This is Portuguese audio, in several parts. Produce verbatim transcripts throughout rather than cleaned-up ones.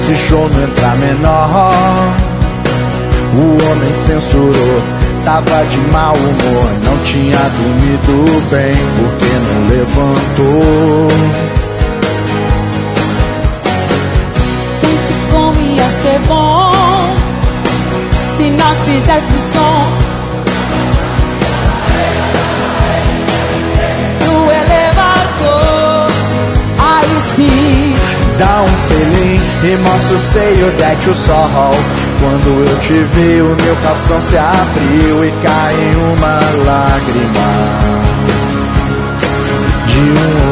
esse show não entrar menor. O homem censurou, tava de mau humor, não tinha dormido bem porque não levantou. Pense como ia ser bom se nós fizesse o som no elevador. Aí sim, dá um selim e mostra o seio, deite o sol. Quando eu te vi, o meu calção se abriu e caiu uma lágrima de um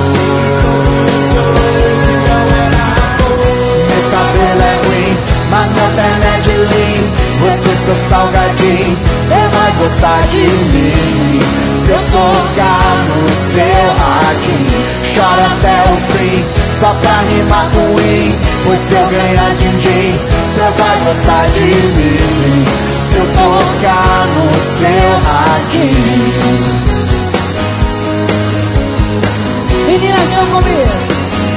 olho. Meu cabelo é ruim, mas minha perna é de lean. Você, seu salgadinho, cê vai gostar de mim. Se eu tocar no seu radinho, chora até o fim, só pra rimar com win. Pois se eu ganhar din-din, cê vai gostar de mim. Se eu tocar no seu radinho. meninas, venham comigo.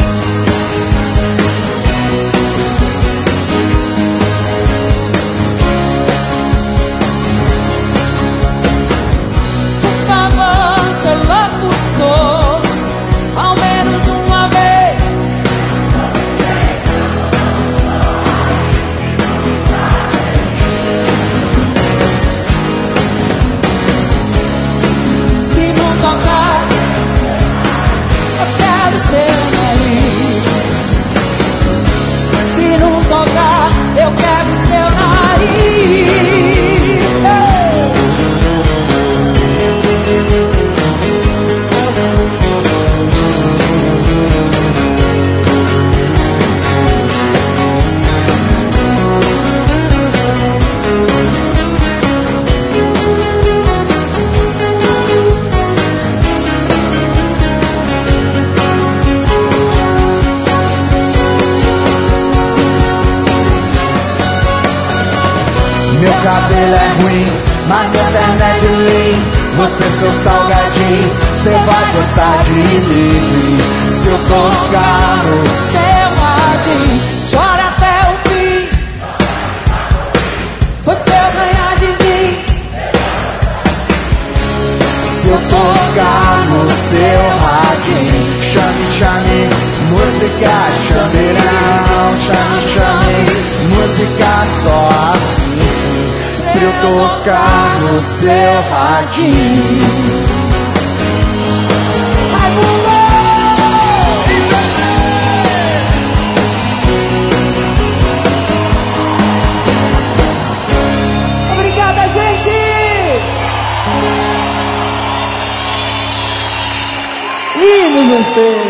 Meu cabelo é ruim, mas minha perna é de lean. Você, seu salgadinho, cê vai gostar de mim. Se eu tocar no seu radinho, chora até o fim. Você ganhar de mim. Se eu tocar no seu radinho, chame, chame, música, chameirão. Chame, chame, música só assim. Pra eu tocar no seu radinho. Ai, obrigada, gente! Lindos vocês!